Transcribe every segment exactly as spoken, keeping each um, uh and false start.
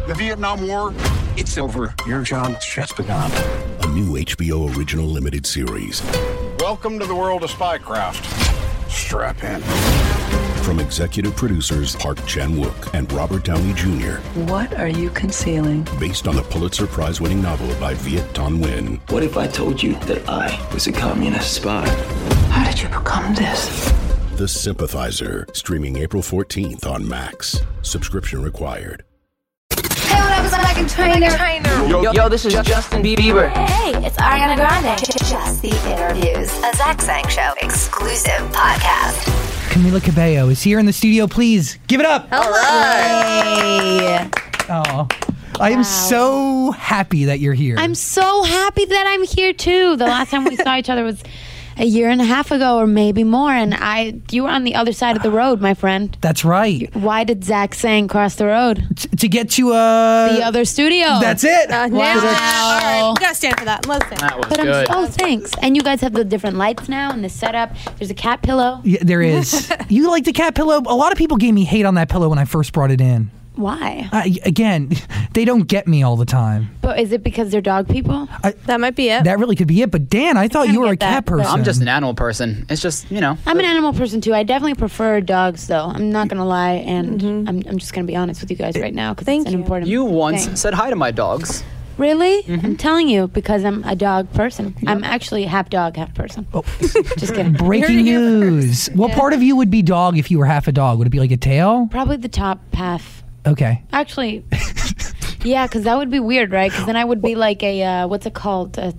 The Vietnam War, it's over. Your job's just begun. A new H B O original limited series. Welcome to the world of spycraft. Strap in. From executive producers Park Chan-wook and Robert Downey Junior What are you concealing? Based on the Pulitzer Prize-winning novel by Viet Thanh Nguyen. What if I told you that I was a communist spy? How did you become this? The Sympathizer, streaming April fourteenth on Max. Subscription required. Hey, what up, it's Megan Trainor. Yo, yo, this is Justin Bieber. Hey, it's Ariana Grande. Just the Interviews, a Zach Sang Show exclusive podcast. Camila Cabello is here in the studio. Please give it up. Hello. Hey. Oh, I am Wow. so happy that you're here. I'm so happy that I'm here too. The last time we saw each other was a year and a half ago, or maybe more, and I you were on the other side of the road, my friend. That's right. Why did Zach Sang cross the road? T- to get to uh The other studio. That's it. Uh, Wow. All right, we gotta stand for that. Let's stand. That was But I'm good. oh, thanks. And you guys have the different lights now and the setup. There's a cat pillow. Yeah, there is. You like the cat pillow? A lot of people gave me hate on that pillow when I first brought it in. Why? Uh, again, they don't get me all the time. But is it because they're dog people? That might be it. That really could be it. But Dan, I thought kinda you were a get cat that, but- person. I'm just an animal person. It's just, you know. I'm an animal person too. I definitely prefer dogs, though. I'm not gonna lie, and I'm, I'm just gonna be honest with you guys right now because it's Thank an you. important. You once thing. said hi to my dogs. Really? I'm telling you because I'm a dog person. I'm actually half dog, half person. Oh. Just kidding. Breaking news. What part of you would be dog if you were half a dog? Would it be like a tail? Probably the top half. Okay. Actually, yeah, because that would be weird, right? Because then I would be like a uh, what's it called? A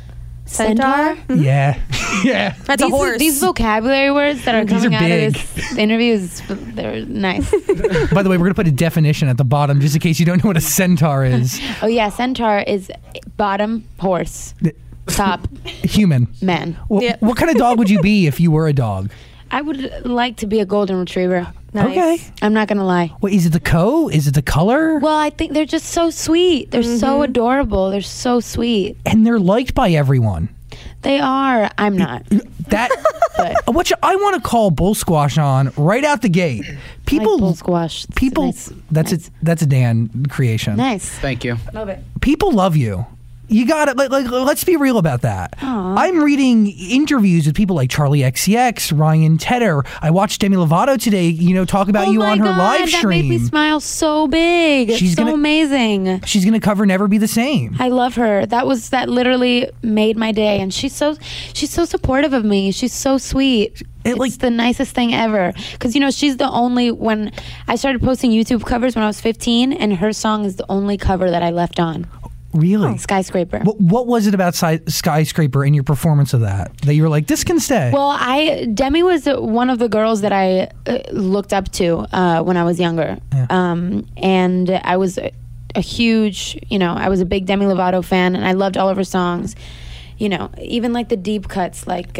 centaur. Yeah. yeah. That's these, a horse. These vocabulary words that are These coming are out big. of this interview, is, they're nice. By the way, we're going to put a definition at the bottom just in case you don't know what a centaur is. Oh yeah, centaur is bottom horse, top Human. man. Wh- Yeah. What kind of dog would you be if you were a dog? I would like to be a golden retriever. Nice. Okay. I'm not gonna lie. Wait, is it the coat? Is it the color? Well, I think they're just so sweet. They're so adorable. They're so sweet. And they're liked by everyone. They are. I'm not. That But what you, I want to call bull squash on right out the gate. People, like bull squash. It's people. nice. That's nice. a that's a Dan creation. Nice. Thank you. Love it. People love you. You got it. Like, like, let's be real about that. Aw. I'm reading interviews with people like Charlie X C X, Ryan Tedder. I watched Demi Lovato today. You know, talk about oh you my on her God, live that stream. made me smile so big. It's She's so gonna- amazing. She's gonna cover "Never Be the Same." I love her. That was that literally made my day, and she's so she's so supportive of me. She's so sweet. It, it's like- the nicest thing ever. Because you know she's the only when I started posting YouTube covers when I was fifteen, and her song is the only cover that I left on. Really? Skyscraper. What, what was it about si- Skyscraper in your performance of that that you were like, this can stay? Well, I Demi was one of the girls that I uh, looked up to uh, when I was younger, Yeah. um, and I was a, a huge, you know, I was a big Demi Lovato fan, and I loved all of her songs. You know, even like the deep cuts, like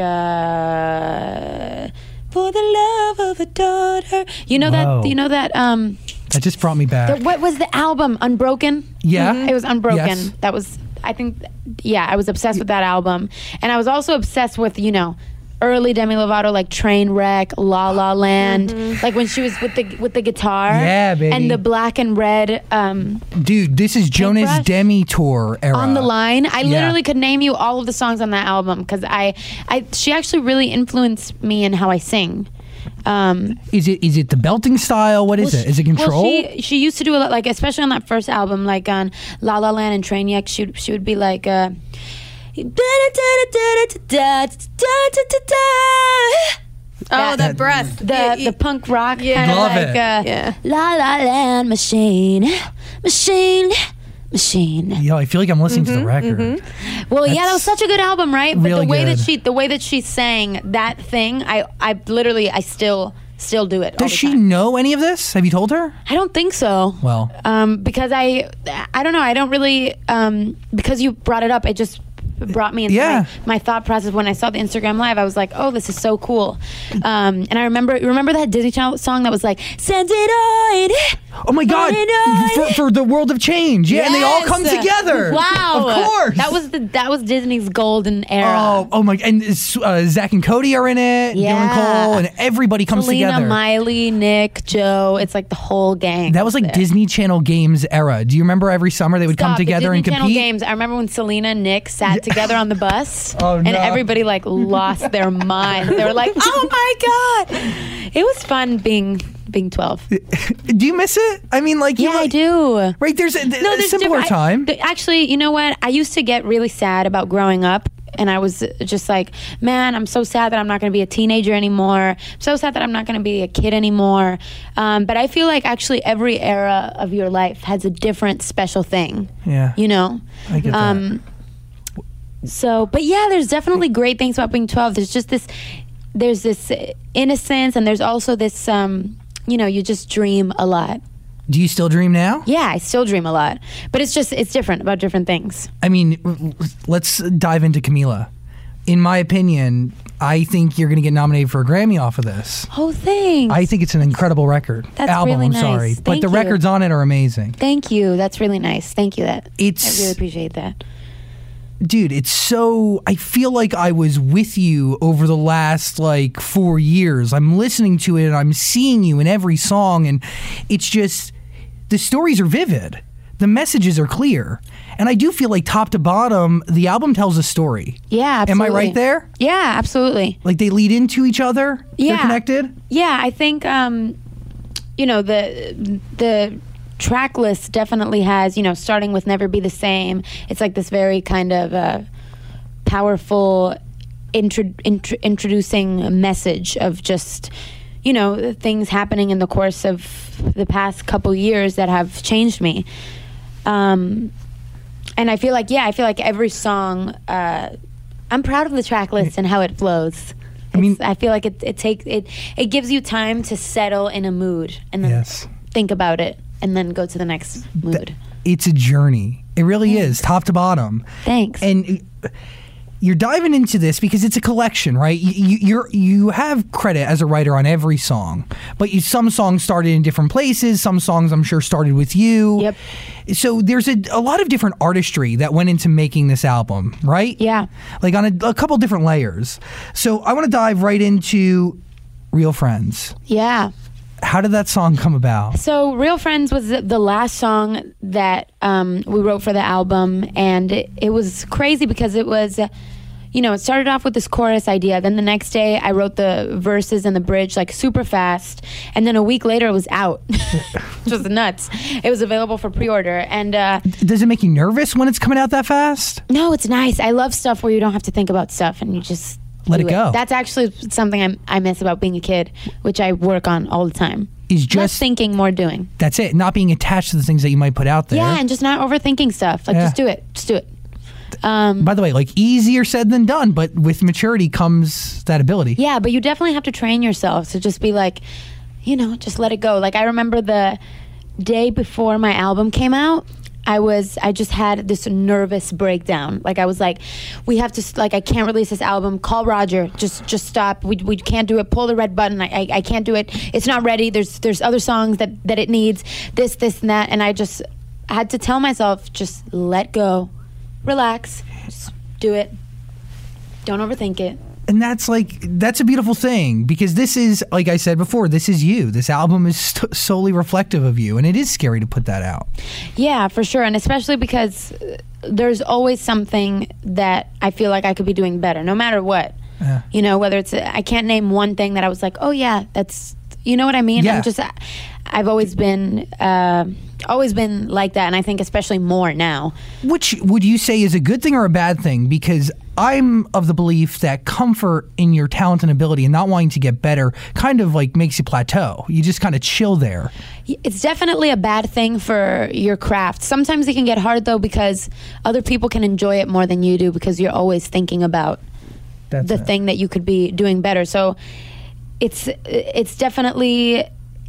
uh, "For the Love of a Daughter." You know Whoa. that? You know that? Um, that just brought me back. the, what was the album? Unbroken. Yeah. It was Unbroken. Yes. That was, I think, yeah, I was obsessed with that album. And I was also obsessed with, you know, early Demi Lovato, like Trainwreck, La La Land, like when she was with the with the guitar. Yeah, baby. And the black and red um, Dude, this is Jonas Paintbrush? Demi tour era. on the line. I Yeah. literally could name you all of the songs on that album because I, I, she actually really influenced me in how I sing. Um, Is it is it the belting style? What is Well, it? Is it control? Well, she she used to do a lot, like especially on that first album, like on La La Land and Trainwreck. She would- she would be like, uh, Oh, that breath. the Yeah, yeah. the punk rock Yeah. kind of Love like it. Uh, Yeah. La La Land machine, machine, machine. Yo, I feel like I'm listening to the record. Well, yeah, that That's was such a good album, right? But really the way good. that she the way that she sang that thing, I I literally I still still do it. all Does the she time. know any of this? Have you told her? I don't think so. Well, um, because I, I don't know. I don't really. Um, because you brought it up, it just brought me into Yeah. my, my thought process when I saw the Instagram live. I was like, oh, this is so cool. Um, and I remember remember that Disney Channel song that was like, send it on. Oh my God! On and on. For, for the world of change, yeah, and they all Yes. come together. Wow, of course. That was the that was Disney's golden era. Oh, oh my! And uh, Zach and Cody are in it. Yeah. Dylan Cole, and everybody comes Selena, together. Miley, Nick, Joe. It's like the whole gang. That was like there. Disney Channel Games era. Do you remember every summer they would come Stop, the together Disney and Channel compete? Games. I remember when Selena and Nick sat together on the bus, Oh, and no. everybody like lost their minds. They were like, "Oh my god!" It was fun being being twelve. Do you miss it? I mean, like, you Yeah, I like- do. Right? There's a, No, a there's simpler different- I- time. th- actually, you know what? I used to get really sad about growing up. And I was just like, man, I'm so sad that I'm not going to be a teenager anymore. I'm so sad that I'm not going to be a kid anymore. Um, but I feel like actually every era of your life has a different special thing. Yeah. You know? I get that. Um, so, but yeah, there's definitely great things about being twelve. There's just this, there's this innocence, and there's also this, um, you know, you just dream a lot. Do you still dream now? Yeah, I still dream a lot, but it's just it's different about different things. I mean, let's dive into Camila. In my opinion, I think you're going to get nominated for a Grammy off of this. Oh, thanks. I think it's an incredible record. That's Album, really I'm nice. sorry. But Thank the you. records on it are amazing. Thank you. That's really nice. Thank you. That It's- I really appreciate that. Dude, it's so, I feel like I was with you over the last like four years. I'm listening to it and I'm seeing you in every song, and it's just, the stories are vivid. The messages are clear. And I do feel like top to bottom, the album tells a story. Yeah, Am I absolutely. right there? Yeah, absolutely. Like they lead into each other? Yeah. They're connected? Yeah, I think um, you know the the track list definitely has, you know, starting with Never Be the Same. It's like this very kind of uh, powerful intro- intro- introducing message of just, you know, things happening in the course of the past couple years that have changed me. Um, and I feel like, yeah, I feel like every song, uh, I'm proud of the track list and how it flows. I mean- It's, I feel like it it takes it it gives you time to settle in a mood and then Yes. think about it and then go to the next mood. It's a journey. It really is, top to bottom. Thanks. And uh, you're diving into this because it's a collection, right? You, you, you're you have credit as a writer on every song, but you, some songs started in different places. Some songs, I'm sure, started with you. Yep. So there's a, a lot of different artistry that went into making this album, right? Yeah. Like on a, a couple different layers. So I want to dive right into Real Friends. Yeah. How did that song come about? So Real Friends was the- the last song that um, we wrote for the album, and it, it was crazy because it was, uh, you know, it started off with this chorus idea. Then the next day I wrote the verses and the bridge like super fast, and then a week later it was out, which was nuts. It was available for pre-order, and uh, Does it make you nervous when it's coming out that fast? no, it's nice. I love stuff where you don't have to think about stuff and you just Let do it go. That's actually something I'm, I miss about being a kid, which I work on all the time. Is Less just thinking, more doing. that's it. Not being attached to the things that you might put out there. Yeah, and just not overthinking stuff. Like, Yeah. just do it. Just do it. Um, By the way, like easier said than done, but with maturity comes that ability. yeah, but you definitely have to train yourself to just be like, you know, just let it go. Like, I remember the day before my album came out, I was, I just had this nervous breakdown. Like, I was like, we have to, like, I can't release this album. Call Roger. Just, just stop. We, we can't do it. Pull the red button. I, I, I can't do it. It's not ready. There's, there's other songs that, that it needs. This, this, and that. And I just had to tell myself, just let go, relax, just do it. Don't overthink it. And that's like, that's a beautiful thing because this is, like I said before, this is you. This album is st- solely reflective of you. And it is scary to put that out. Yeah, for sure. And especially because uh, there's always something that I feel like I could be doing better, no matter what. Yeah. You know, whether it's, I can't name one thing that I was like, oh yeah, that's, you know what I mean? Yeah. I'm just, I've always been, uh, always been like that. And I think especially more now. Which would you say is a good thing or a bad thing? Because I'm of the belief that comfort in your talent and ability and not wanting to get better kind of like makes you plateau. You just kind of chill there. It's definitely a bad thing for your craft. Sometimes it can get hard though because other people can enjoy it more than you do because you're always thinking about That's the it. thing that you could be doing better. So it's it's definitely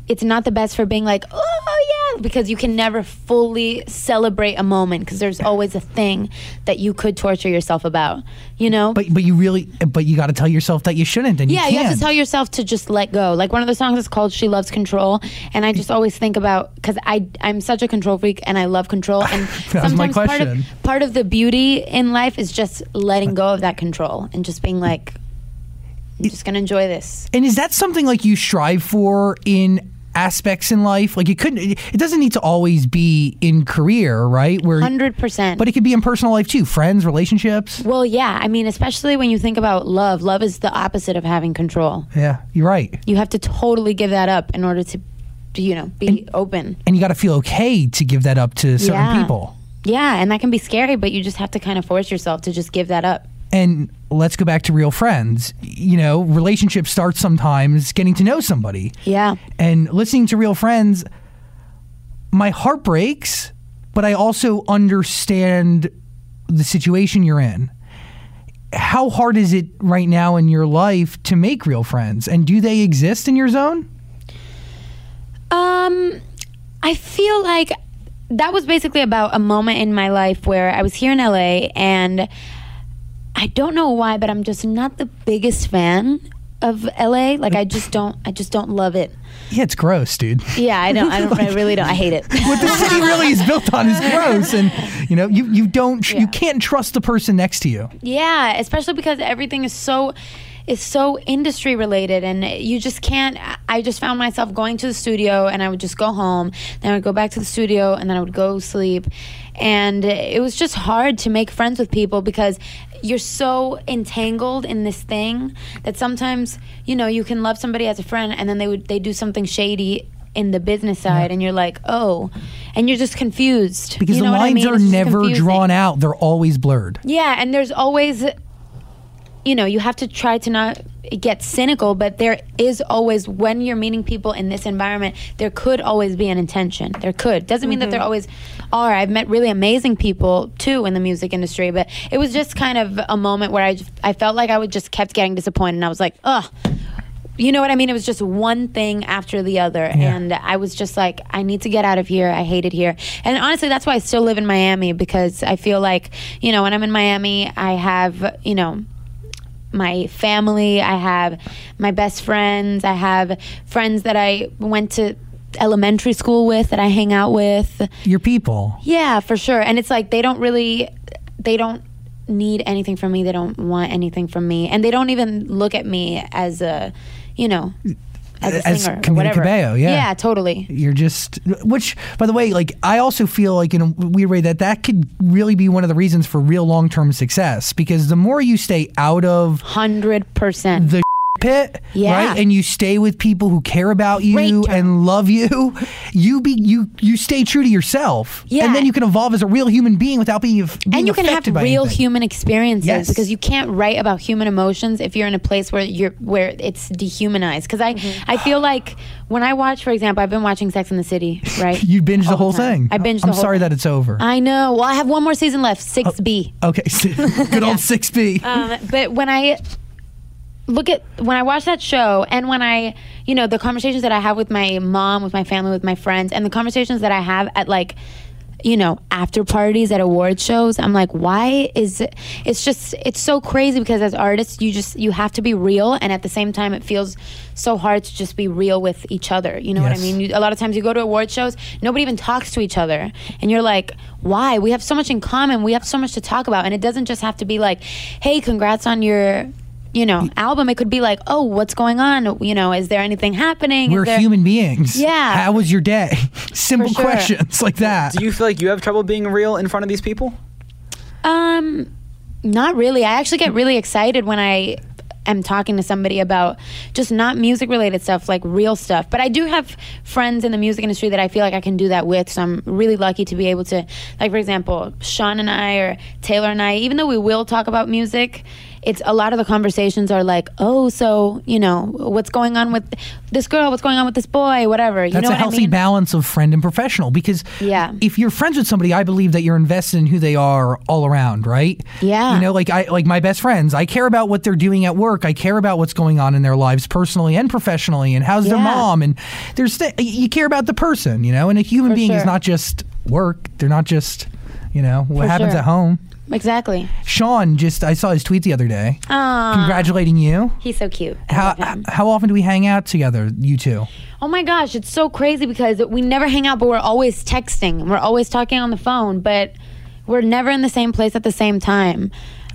it's not the best for being like, oh yeah, because you can never fully celebrate a moment because there's always a thing that you could torture yourself about, you know? But but you really, but you got to tell yourself that you shouldn't, and yeah, you you have can't. to tell yourself to just let go. Like one of the songs is called "She Loves Control," and I just always think about because I I'm such a control freak and I love control. And That was my sometimes part of question. part of the beauty in life is just letting go of that control and just being like, I'm just gonna enjoy this. And is that something like you strive for in aspects in life? Like it couldn't, it doesn't need to always be in career, right? Where, Hundred percent. but it could be in personal life too, friends, relationships. Well, yeah. I mean, especially when you think about love. Love is the opposite of having control. Yeah, you're right. You have to totally give that up in order to, to, you know, be open. And you got to feel okay to give that up to certain Yeah. people. Yeah, and that can be scary, but you just have to kind of force yourself to just give that up. And let's go back to real friends. You know, relationships start sometimes getting to know somebody. Yeah. And listening to real friends, my heart breaks, but I also understand the situation you're in. How hard is it right now in your life to make real friends? And do they exist in your zone? Um, I feel like that was basically about a moment in my life where I was here in L A and I don't know why, but I'm just not the biggest fan of L A. Like I just don't, I just don't love it. Yeah, it's gross, dude. Yeah, I don't, I don't, I really don't. I hate it. What the city really is built on is gross, and you know, you you don't, Yeah. you can't trust the person next to you. Yeah, especially because everything is so is so industry related and you just can't. I just found myself going to the studio and I would just go home, then I would go back to the studio and then I would go sleep, and it was just hard to make friends with people because you're so entangled in this thing that sometimes, you know, you can love somebody as a friend and then they would they do something shady in the business side and you're like, oh, and you're just confused. Because You know the what I lines mean? are It's just never confusing. drawn out; they're always blurred. Yeah, and there's always, you know, you have to try to not get cynical, but there is always, when you're meeting people in this environment, there could always be an intention. There could. Doesn't mean that there always are. I've met really amazing people, too, in the music industry, but it was just kind of a moment where I, just, I felt like I would just kept getting disappointed, and I was like, ugh. You know what I mean? It was just one thing after the other. Yeah. And I was just like, I need to get out of here. I hate it here. And honestly, that's why I still live in Miami, because I feel like, you know, when I'm in Miami, I have, you know, my family, I have my best friends, I have friends that I went to elementary school with, that I hang out with. Your people. Yeah, for sure. And it's like they don't really, they don't need anything from me. They don't want anything from me. And they don't even look at me as a, you know, as a As singer or Camila whatever. Cabello, yeah. Yeah, totally. You're just, which, by the way, like, I also feel like in a weird way that that could really be one of the reasons for real long-term success, because the more you stay out of one hundred percent. the pit, Yeah. right, and you stay with people who care about Great you term. and love you, you be you you stay true to yourself, Yeah. and then you can evolve as a real human being without being, being And you can have affected by real anything. human experiences, Yes. because you can't write about human emotions if you're in a place where you're where it's dehumanized. Because I I feel like when I watch, for example, I've been watching Sex and the City, right? You binged the All whole time. thing. I binged the I'm whole sorry thing. that it's over. I know. Well, I have one more season left, six B. Okay, good old six B. Um, but when I look at when I watch that show, and when I, you know, the conversations that I have with my mom, with my family, with my friends, and the conversations that I have at, like, you know, after parties at award shows, I'm like, why is it, it's just, it's so crazy, because as artists, you just, you have to be real, and at the same time, it feels so hard to just be real with each other. You know what I Yes. mean? You, a lot of times you go to award shows, nobody even talks to each other, and you're like, why? We have so much in common. We have so much to talk about, and it doesn't just have to be like, hey, congrats on your, you know, album. It could be like, oh, what's going on? You know, is there anything happening? Is We're there- human beings. Yeah. How was your day? Simple For sure. questions like that. Do you feel like you have trouble being real in front of these people? Um, not really. I actually get really excited when I am talking to somebody about just not music related stuff, like real stuff. But I do have friends in the music industry that I feel like I can do that with. So I'm really lucky to be able to, like, for example, Sean and I, or Taylor and I, even though we will talk about music, it's a lot of the conversations are like, oh, so you know what's going on with this girl, what's going on with this boy, whatever. You That's know a what healthy I mean? balance of friend and professional, because Yeah. if you're friends with somebody, I believe that you're invested in who they are all around, right? Yeah. You know, like I like my best friends, I care about what they're doing at work. I care about what's going on in their lives personally and professionally, and how's their Yeah. mom, and there's th- you care about the person, you know, and a human For being is sure. not just work. They're not just, you know, what For happens sure. at home. Exactly. Sean, just I saw his tweet the other day, Aw. congratulating you. He's so cute. I How love him. how often do we hang out together, you two? Oh my gosh, it's so crazy because we never hang out, but we're always texting. We're always talking on the phone, but we're never in the same place at the same time.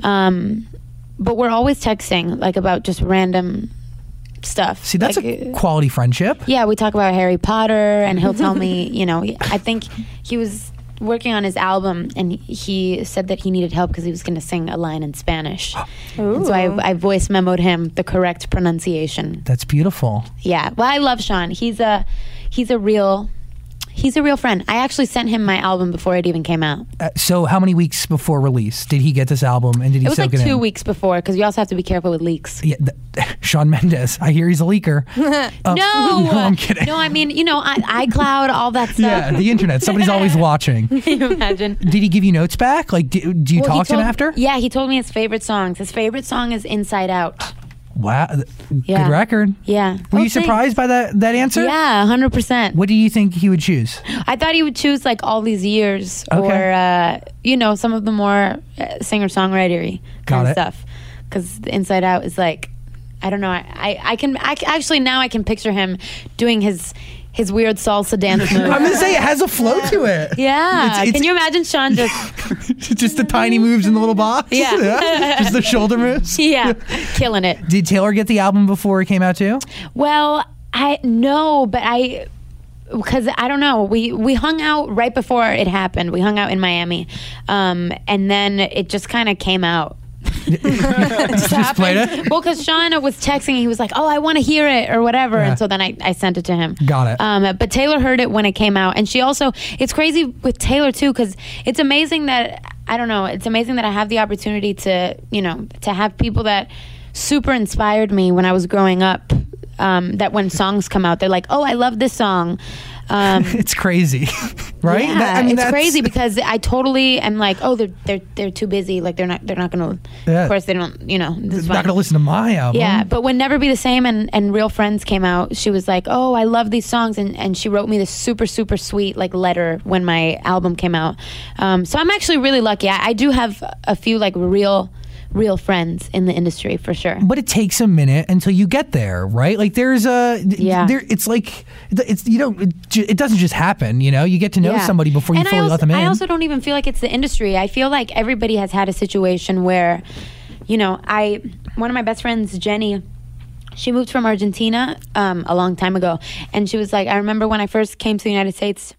Um, but we're always texting, like about just random stuff. See, that's Like, a quality friendship. yeah, we talk about Harry Potter, and he'll tell me, you know, I think he was working on his album, and he said that he needed help because he was going to sing a line in Spanish. And so I, I voice memoed him the correct pronunciation. That's beautiful. Yeah, well, I love Sean. He's a he's a real he's a real friend. I actually sent him my album before it even came out. Uh, so, how many weeks before release did he get this album, and did he It was soak like it two in? weeks before because you also have to be careful with leaks. Yeah, th- Sean Mendes. I hear he's a leaker. Oh, No, no, I'm kidding. No, I mean, you know, I, iCloud, all that stuff. Yeah, the internet. Somebody's always watching. Can you imagine? Did he give you notes back? Like, do, do you Well, he talk to him told- after? Yeah, he told me his favorite songs. His favorite song is Inside Out. Wow, th- Yeah. good record. Yeah. Were Oh, you thanks. surprised by that that answer? Yeah, one hundred percent. What do you think he would choose? I thought he would choose like All These Years Okay. or, uh, you know, some of the more uh, singer-songwritery Got kind it. of stuff. Because Inside Out is like, I don't know. I, I, I can I, c- actually now I can picture him doing his his weird salsa dance move. I'm gonna say it has a flow to it. Yeah. It's- it's- Can you imagine Sean just Just the tiny moves in the little box. Yeah. Just the shoulder moves. yeah killing it? Did Taylor get the album before it came out too? Well, I no, but I because I don't know. We we hung out right before it happened. We hung out in Miami, um, and then it just kind of came out. Just played it. Well, because Sean was texting, he was like, "Oh, I want to hear it" or whatever, Yeah. and so then I, I sent it to him. Got it. Um, but Taylor heard it when it came out, and she also. It's crazy with Taylor too, because it's amazing that I don't know. It's amazing that I have the opportunity to you know to have people that super inspired me when I was growing up. Um, that when songs come out, they're like, "Oh, I love this song." Um, It's crazy, right? Yeah, That- I mean, it's that's- crazy because I totally am like, oh, they're they're they're too busy. Like they're not they're not gonna. Yeah. Of course, they don't. You know, this is They're not fine. gonna listen to my album. Yeah, but when Never Be the Same and, and Real Friends came out, she was like, oh, I love these songs. And, and she wrote me this super, super sweet like letter when my album came out. Um, so I'm actually really lucky. I, I do have a few like real, real friends in the industry for sure. But it takes a minute until you get there, right? Like there's a, Yeah. there. It's like it's you don't. It, ju- it doesn't just happen. You know, you get to know Yeah. somebody before you And I fully also, let them in. I also don't even feel like it's the industry. I feel like everybody has had a situation where, you know, I one of my best friends, Jenny, she moved from Argentina um, a long time ago, and she was like, I remember when I first came to the United States.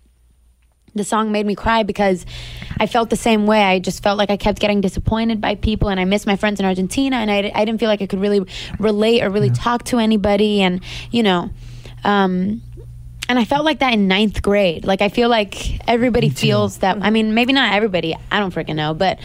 The song made me cry because I felt the same way. I just felt like I kept getting disappointed by people, and I missed my friends in Argentina, and I, I didn't feel like I could really relate or really talk to anybody, and you know, um, and I felt like that in ninth grade. Like I feel like everybody feels that. I mean, maybe not everybody. I don't freaking know, but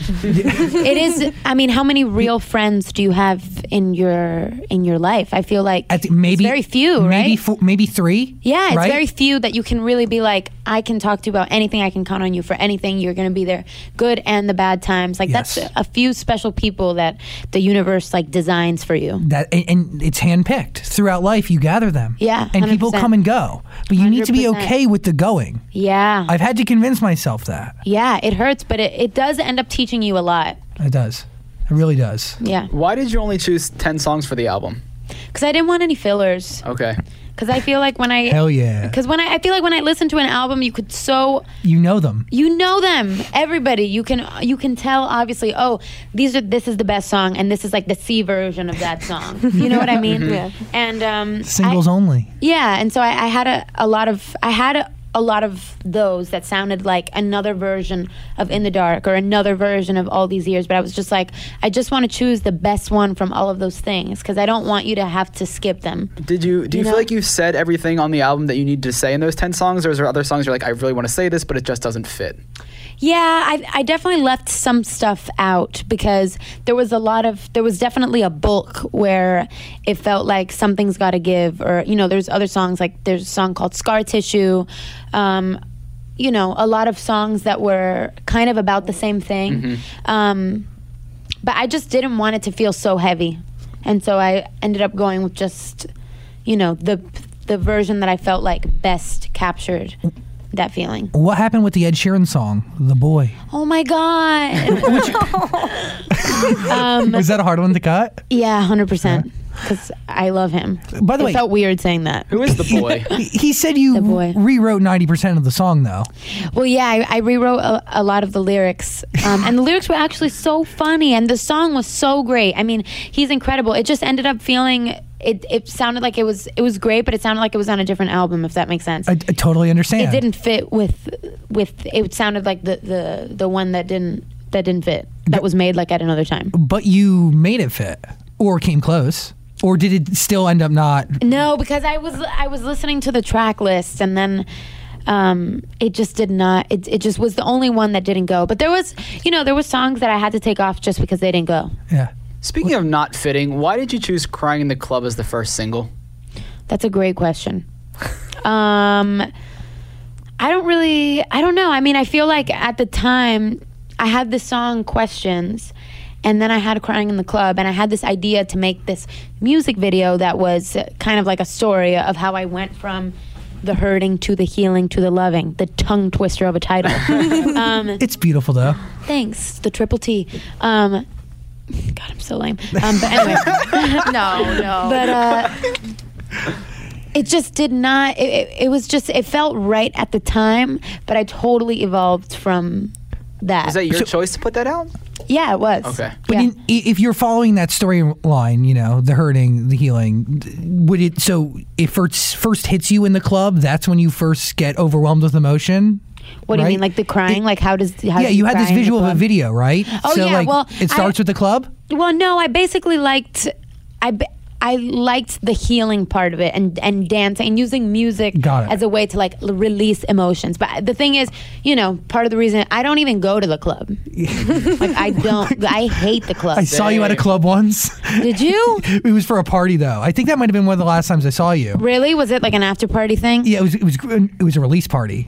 it is. I mean, how many real friends do you have in your in your life? I feel like I think maybe it's very few, maybe right? four, maybe three. Yeah, it's right? very few that you can really be like, I can talk to you about anything. I can count on you for anything. You're going to be there, good and the bad times. Like Yes. that's a few special people that the universe like designs for you. That and, and it's handpicked throughout life. You gather them. Yeah, and people one hundred percent. come and go, but you need to be one hundred percent. okay with the going. Yeah, I've had to convince myself that yeah, it hurts, but it, it does end up teaching you a lot. it does. It really does. Yeah, Why did you only choose ten songs for the album? because I didn't want any fillers. Okay. Because I feel like when I Hell yeah. Because when I, I feel like when I listen to an album, you could so You know them. you know them, everybody. You can you can tell obviously. Oh, these are this is the best song, and this is like the C version of that song. You know what I mean? Yeah. And um, Singles I- only. Yeah, and so I, I had a, a lot of I had a, a lot of those that sounded like another version of In the Dark or another version of All These Years. But I was just like, I just want to choose the best one from all of those things because I don't want you to have to skip them. Did you do you, You feel know? like you've said everything on the album that you need to say in those ten songs, or is there other songs you're like, I really want to say this, but it just doesn't fit? Yeah, I, I definitely left some stuff out because there was a lot of, there was definitely a bulk where it felt like something's got to give, or, you know, there's other songs, like there's a song called Scar Tissue, um, you know, a lot of songs that were kind of about the same thing. Mm-hmm. Um, but I just didn't want it to feel so heavy. And so I ended up going with just, you know, the the version that I felt like best captured that feeling. What happened with the Ed Sheeran song, The Boy? Oh my God. um, Was that a hard one to cut? Yeah, one hundred percent. Because I love him. By the it way, it felt weird saying that. Who is the boy? he, he said you rewrote ninety percent of the song, though. Well, yeah, I, I rewrote a, a lot of the lyrics. Um, and the lyrics were actually so funny. And the song was so great. I mean, he's incredible. It just ended up feeling... It, it sounded like it was it was great, but it sounded like it was on a different album, if that makes sense. I, I totally understand. It didn't fit with with. It sounded like the, the, the one that didn't that didn't fit. That was made like at another time. But you made it fit, or came close, or did it still end up not? No, because I was I was listening to the track list, and then um, it just did not. It it just was the only one that didn't go. But there was, you know, there were songs that I had to take off just because they didn't go. Yeah. Speaking of not fitting, why did you choose Crying in the Club as the first single? That's a great question. um, I don't really, I don't know. I mean, I feel like at the time I had the song Questions, and then I had Crying in the Club, and I had this idea to make this music video that was kind of like a story of how I went from the hurting to the healing to the loving, the tongue twister of a title. um, it's beautiful, though. Thanks, the triple T. Um, God, I'm so lame. Um, but anyway. no, no. But uh, it just did not, it, it, it was just, it felt right at the time, but I totally evolved from that. Was that your So- choice to put that out? Yeah, it was. Okay. But Yeah. in, if you're following that storyline, you know, the hurting, the healing, would it, so it first, first hits you in the club, that's when you first get overwhelmed with emotion? What do you right? mean, like the crying? Like how does, how Yeah, do you had cry this in the visual of a club? video, right? Oh, so, yeah, like, well, it starts I- with the club? Well, no, I basically liked, I, ba- I liked the healing part of it, and, and dancing and using music Got it. as a way to like l- release emotions. But the thing is, you know, part of the reason I don't even go to the club. Like I don't, I hate the club. I saw you at a club once. Did you? It was for a party, though. I think that might have been one of the last times I saw you. Really? Was it like an after party thing? Yeah, it was. It was. It was a release party.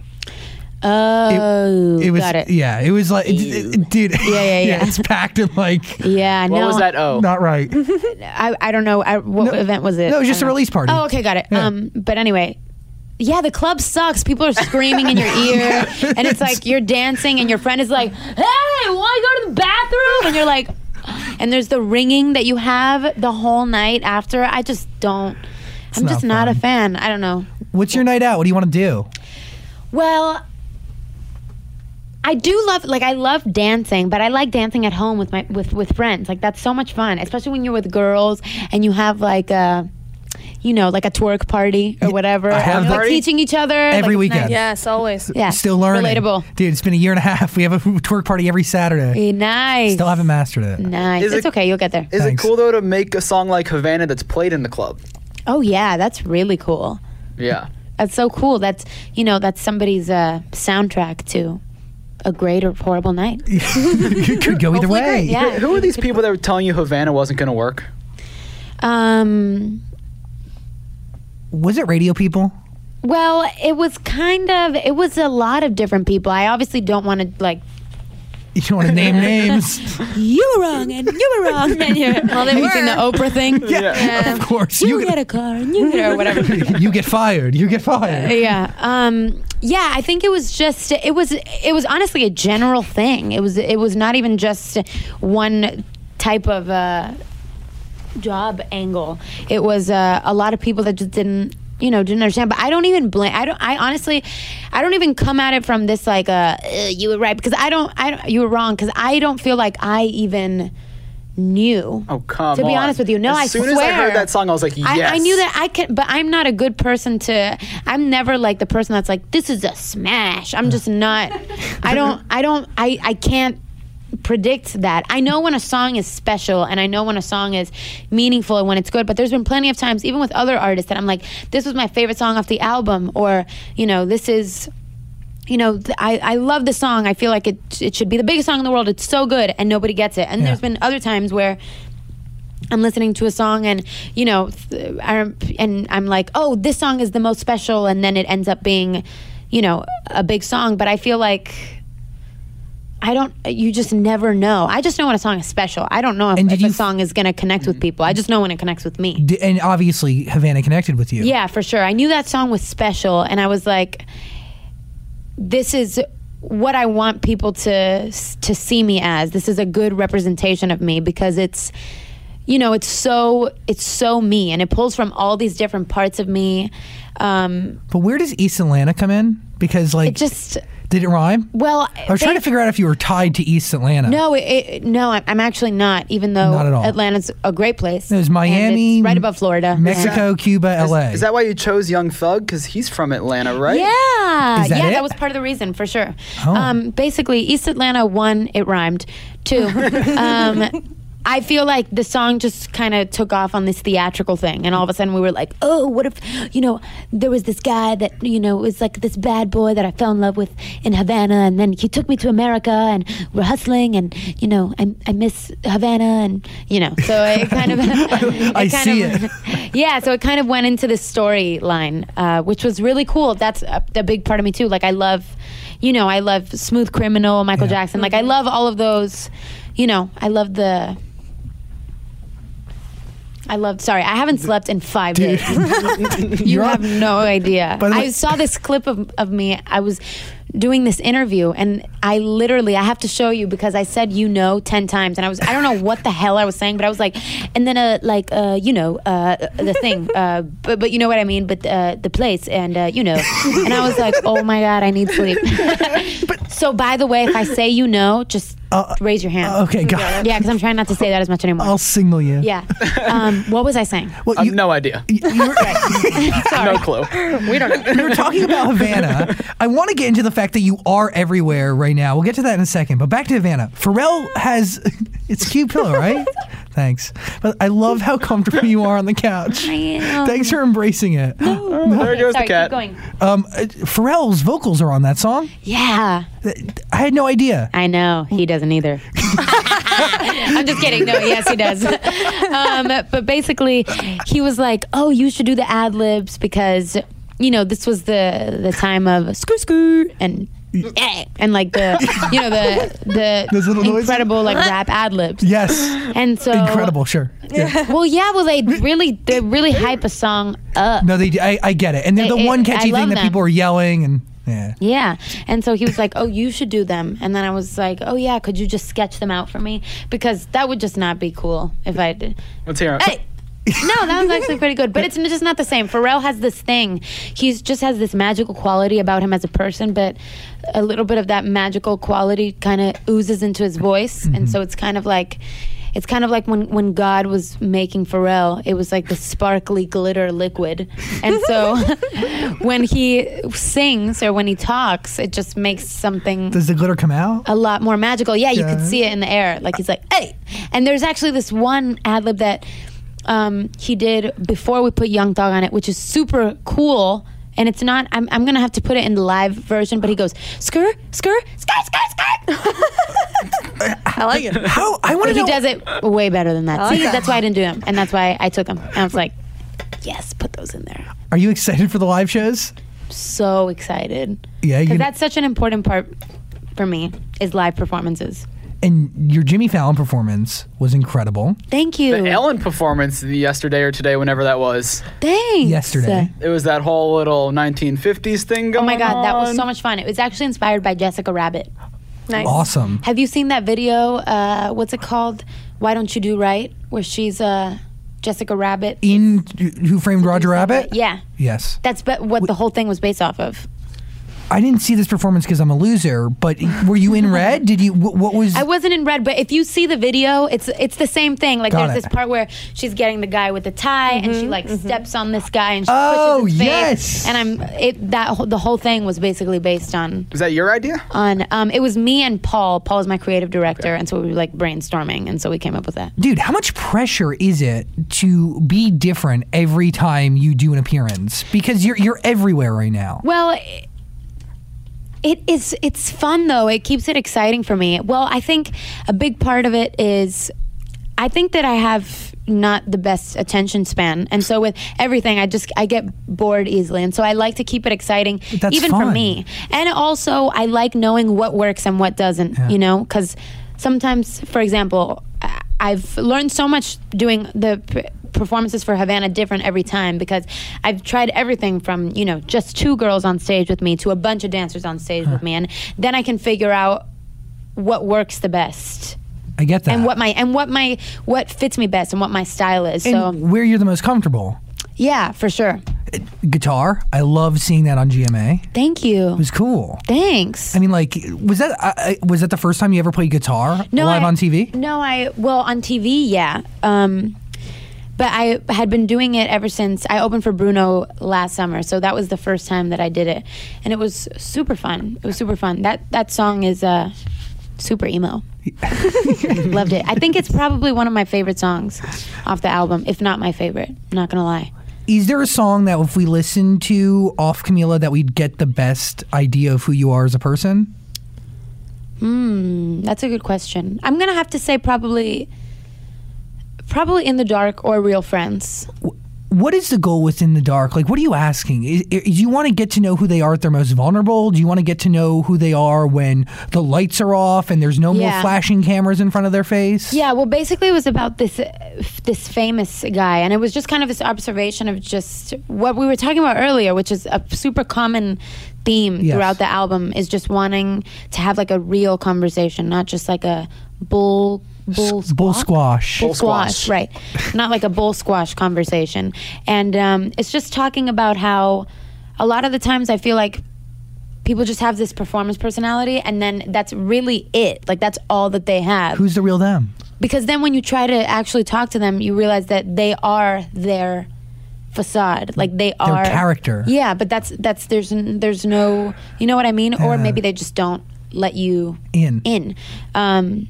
Oh, It was. got it. Yeah, it was like, it, it- dude. Yeah, yeah, yeah. It's packed in like. Yeah, What no. was that? Oh. Not right. I, I don't know. I, what No, event was it? no, it was I just don't a know. release party. Oh, okay, got it. Yeah. Um, but anyway, yeah, the club sucks. People are screaming in your ear, and it's like you're dancing, and your friend is like, "Hey, want to go to the bathroom?" And you're like, and there's the ringing that you have the whole night after. I just don't. I'm not just not a fun. fan. I don't know. What's your night out? What do you want to do? Well, I do love, like, I love dancing, but I like dancing at home with my with with friends. Like, that's so much fun, especially when you're with girls and you have like a, you know, like a twerk party or whatever. I have and you're, that like teaching each other every like, it's weekend. nice. Yes, always. Yeah, Still learning. Relatable. Dude, it's been a year and a half. We have a twerk party every Saturday. Eh, Nice. Still haven't mastered it. Nice. Is It's it- okay. You'll get there. Is Thanks. it cool though to make a song like Havana that's played in the club? Oh yeah, that's really cool. Yeah. That's so cool. That's, you know, that's somebody's uh, soundtrack to a great or horrible night. It could go either Hopefully way. great, yeah. Who are these people that were telling you Havana wasn't going to work? Um. Was it radio people? Well, it was kind of, it was a lot of different people. I obviously don't want to, like, You don't want to name names. you were wrong and you were wrong. And you're, well, they you seen were. the Oprah thing? Yeah, of course. You, You get a car and you get, or whatever. you get fired. You get fired. Yeah. Um, yeah, I think it was just, it was, it was honestly a general thing. It was, it was not even just one type of uh, job angle. It was uh, a lot of people that just didn't, you know, didn't understand. But I don't even blame. I don't. I honestly, I don't even come at it from this like, uh, "Ugh, you were right," because I don't. I don't, you were wrong, because I don't feel like I even knew. Oh, come To be on. honest with you, no, as I soon swear. as I heard that song, I was like, yes. I, I knew that I can, but I'm not a good person to. I'm never like the person that's like, this is a smash. I'm just not. I don't. I don't. I. I can't predict that. I know when a song is special, and I know when a song is meaningful and when it's good. But there's been plenty of times, even with other artists, that I'm like, this was my favorite song off the album, or you know, this is. you know, th- I, I love the song. I feel like it it should be the biggest song in the world. It's so good, and nobody gets it. And Yeah. there's been other times where I'm listening to a song, and you know, th- I, and I'm like, oh, this song is the most special, and then it ends up being, you know, a big song. But I feel like I don't. You just never know. I just know when a song is special. I don't know if, And did if you a f- song is going to connect with people. I just know when it connects with me. D- and obviously, Havana connected with you. Yeah, for sure. I knew that song was special, and I was like, this is what I want people to to see me as. This is a good representation of me because it's, you know, it's so it's so me, and it pulls from all these different parts of me. Um, But where does East Atlanta come in? Because like, it just did it rhyme? well, I was trying to figure out if you were tied to East Atlanta. No, it, it, no, I'm I'm actually not. Even though Not at all. Atlanta's a great place. There's and Miami, it's right above Florida, Mexico, Cuba, Is, L A. is that why you chose Young Thug? Because he's from Atlanta, right? Yeah, Is that yeah, it? that was part of the reason for sure. Oh. Um, basically, East Atlanta, one, it rhymed. Two, um, I feel like the song just kind of took off on this theatrical thing, and all of a sudden we were like, oh, what if, you know, there was this guy that, you know, was like this bad boy that I fell in love with in Havana, and then he took me to America, and we're hustling, and, you know, I, I miss Havana, and, you know, so it kind of... it I kind see of, it. Yeah, so it kind of went into this storyline, uh, which was really cool. That's a, a big part of me, too. Like, I love, you know, I love Smooth Criminal, Michael Yeah. Jackson. Like, I love all of those, you know, I love the... I love. Sorry, I haven't slept in five days. you You're have on- no idea. By the way- I saw this clip of, of me. I was doing this interview, and I literally, I have to show you because I said you know ten times, and I was, I don't know what the hell I was saying, but I was like, and then uh, like uh, you know uh, the thing, uh, but but you know what I mean, but uh, the place, and uh, you know, and I was like, oh my god, I need sleep. So by the way, if I say you know, just Uh, raise your hand. Okay, got it. Yeah, because I'm trying not to say that as much anymore. I'll signal you. Yeah. Um, what was I saying? Well, I you, have no idea. you, were, No clue. We don't know. you were talking about Havana. I want to get into the fact that you are everywhere right now. We'll get to that in a second. But back to Havana. Pharrell has... It's a cute pillow, right? Thanks. But I love how comfortable you are on the couch. I am. Thanks for embracing it. There goes Sorry, the cat. keep going. Um, uh, Pharrell's vocals are on that song. Yeah. I had no idea. I know. He doesn't either. I'm just kidding. No, yes, he does. um, but basically, he was like, oh, you should do the ad libs because, you know, this was the the time of skr skr and eh, and like the, you know, the Those the little noises? incredible like rap ad libs. Yes. And so Incredible, sure. Yeah. Well, yeah. Well, they really they really hype a song up. No, they. I, I get it. And they're the It- one it- catchy I love thing that them. people are yelling and... Yeah. Yeah. And so he was like, oh, you should do them. And then I was like, oh, yeah, could you just sketch them out for me? Because that would just not be cool if I did. Let's hear it. Hey! No, that was actually pretty good. But it's just not the same. Pharrell has this thing. He's just has this magical quality about him as a person, but a little bit of that magical quality kind of oozes into his voice. Mm-hmm. And so it's kind of like... It's kind of like when, when God was making Pharrell, it was like the sparkly glitter liquid. And so when he sings or when he talks, it just makes something Does the glitter come out? a lot more magical. Yeah, you Yeah. could see it in the air. Like he's like, hey. And there's actually this one ad lib that um, he did before we put Young Thug on it, which is super cool. And it's not, I'm, I'm going to have to put it in the live version, but he goes, skr, skr, skr, skr, skr. I like it. How? I want But to he know. does it way better than that. I like See, that. that's why I didn't do him. And that's why I took him. And I was like, yes, put those in there. Are you excited for the live shows? So excited. Yeah, Because you that's such an important part for me is live performances. and your Jimmy Fallon performance was incredible Thank you. The Ellen performance yesterday or today, whenever that was. Thanks. yesterday. It was that whole little nineteen fifties thing going Oh my God, that was on. so much fun. It was actually inspired by Jessica Rabbit. Nice. Awesome. Have you seen that video? Uh, what's it called? Why Don't You Do Right? Where she's uh, Jessica Rabbit. In Who Framed Roger Rabbit? Yeah. Yes. That's be- what the whole thing was based off of. I didn't see this performance because I'm a loser, but were you in red? Did you, wh- what was... I wasn't in red, but if you see the video, it's it's the same thing. Like Got there's it. this part where she's getting the guy with the tie, and she like steps on this guy, and she Oh, pushes his yes. face. And I'm it that whole- the whole thing was basically based on Was that your idea? on um it was me and Paul. Paul is my creative director, and so we were like brainstorming, and so we came up with that. Dude, how much pressure is it to be different every time you do an appearance? Because you're you're everywhere right now. Well. It, It is. It's fun though. It keeps it exciting for me. Well, I think a big part of it is, I think that I have not the best attention span, and so with everything, I just I get bored easily, and so I like to keep it exciting, That's even fun. for me. And also, I like knowing what works and what doesn't. Yeah. You know, because sometimes, for example, I- I've learned so much doing the p- performances for Havana different every time, because I've tried everything from, you know, just two girls on stage with me to a bunch of dancers on stage with me, and then I can figure out what works the best. I get that. And what my and what my what fits me best and what my style is. and So where you're the most comfortable. yeah, for sure. Guitar. I love seeing that on G M A. Thank you. It was cool. Thanks. I mean, like, was that uh, uh, was that the first time you ever played guitar live I- on T V? No, I well on T V, yeah. Um, but I had been doing it ever since I opened for Bruno last summer, so that was the first time that I did it, and it was super fun. It was super fun. That that song is uh, super emo. Loved it. I think it's probably one of my favorite songs off the album, if not my favorite. I'm not gonna lie. Is there a song that if we listen to off Camila that we'd get the best idea of who you are as a person? Hmm, that's a good question. I'm gonna have to say probably, probably In the Dark or Real Friends. What is the goal within the dark? Like, what are you asking? Is, is, do you want to get to know who they are at their most vulnerable? Do you want to get to know who they are when the lights are off and there's no more Yeah. flashing cameras in front of their face? Yeah, well, basically, it was about this uh, f- this famous guy, and it was just kind of this observation of just what we were talking about earlier, which is a super common theme Yes. throughout the album, is just wanting to have like a real conversation, not just like a bull bull S- bull squash. bull Bull squash, squash. right? Not like a bull squash conversation, and um, it's just talking about how a lot of the times I feel like people just have this performance personality, and then that's really it. Like that's all that they have. Who's the real them? Because then when you try to actually talk to them, you realize that they are their facade. Like they are character. Yeah, but that's that's there's n- there's no, you know what I mean? Or Yeah. maybe they just don't let you In. in. Um,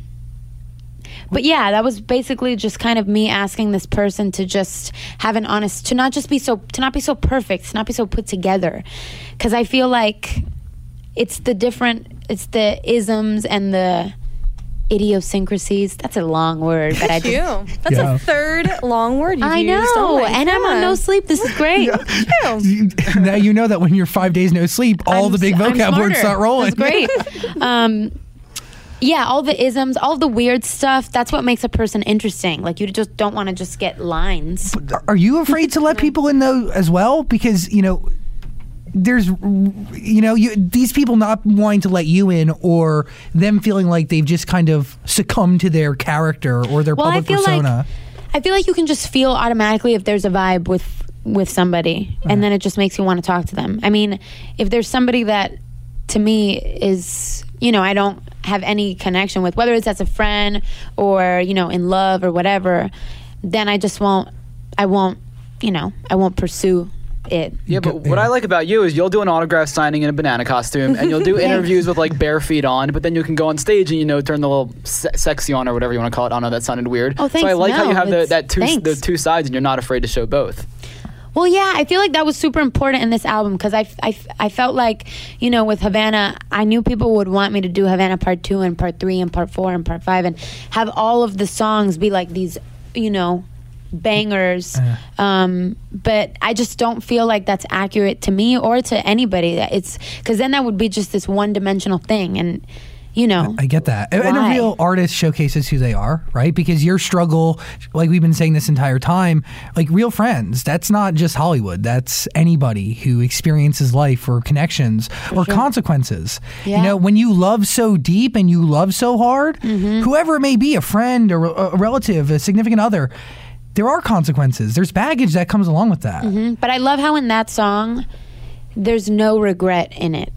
but yeah, that was basically just kind of me asking this person to just have an honest, to not just be so, to not be so perfect, to not be so put together. Because I feel like it's the different, it's the isms and the idiosyncrasies. That's a long word, but I just, You. That's Yeah. a third long word you've I used. know, Oh my and I'm on no God. sleep. This is great. You. Now you know that when you're five days no sleep, all I'm the big s- I'm vocab words smarter. start rolling. That's great. um, yeah, all the isms, all the weird stuff. That's what makes a person interesting. Like you just don't want to just get lines. Are you afraid to let people in though as well? Because you know, there's, you know, you, these people not wanting to let you in, or them feeling like they've just kind of succumbed to their character or their Well, I public feel persona. like I feel like you can just feel automatically if there's a vibe with with somebody, and then it just makes you want to talk to them. I mean, if there's somebody that to me is, you know, I don't have any connection with, whether it's as a friend or, you know, in love or whatever, then I just won't, I won't, you know, I won't pursue it. Yeah, but what I like about you is you'll do an autograph signing in a banana costume, and you'll do interviews with like bare feet on, but then you can go on stage and, you know, turn the little se- sexy on or whatever you want to call it. I don't know, that sounded weird. Oh, So I thanks. like how No, you have the, it's- that two thanks. the two sides, and you're not afraid to show both. Well, yeah, I feel like that was super important in this album because I, I, I felt like, you know, with Havana, I knew people would want me to do Havana Part two and Part three and Part four and Part five and have all of the songs be like these, you know, bangers. Um, but I just don't feel like that's accurate to me or to anybody. It's because then that would be just this one-dimensional thing, and you know. I get that. And- And a Why? real artist showcases who they are, right? Because your struggle, like we've been saying this entire time, like real friends, that's not just Hollywood. That's anybody who experiences life or connections or consequences. You Yeah. know, when you love so deep and you love so hard, Mm-hmm. whoever it may be, a friend or a a relative, a significant other, there are consequences. There's baggage that comes along with that. But I love how in that song, there's no regret in it.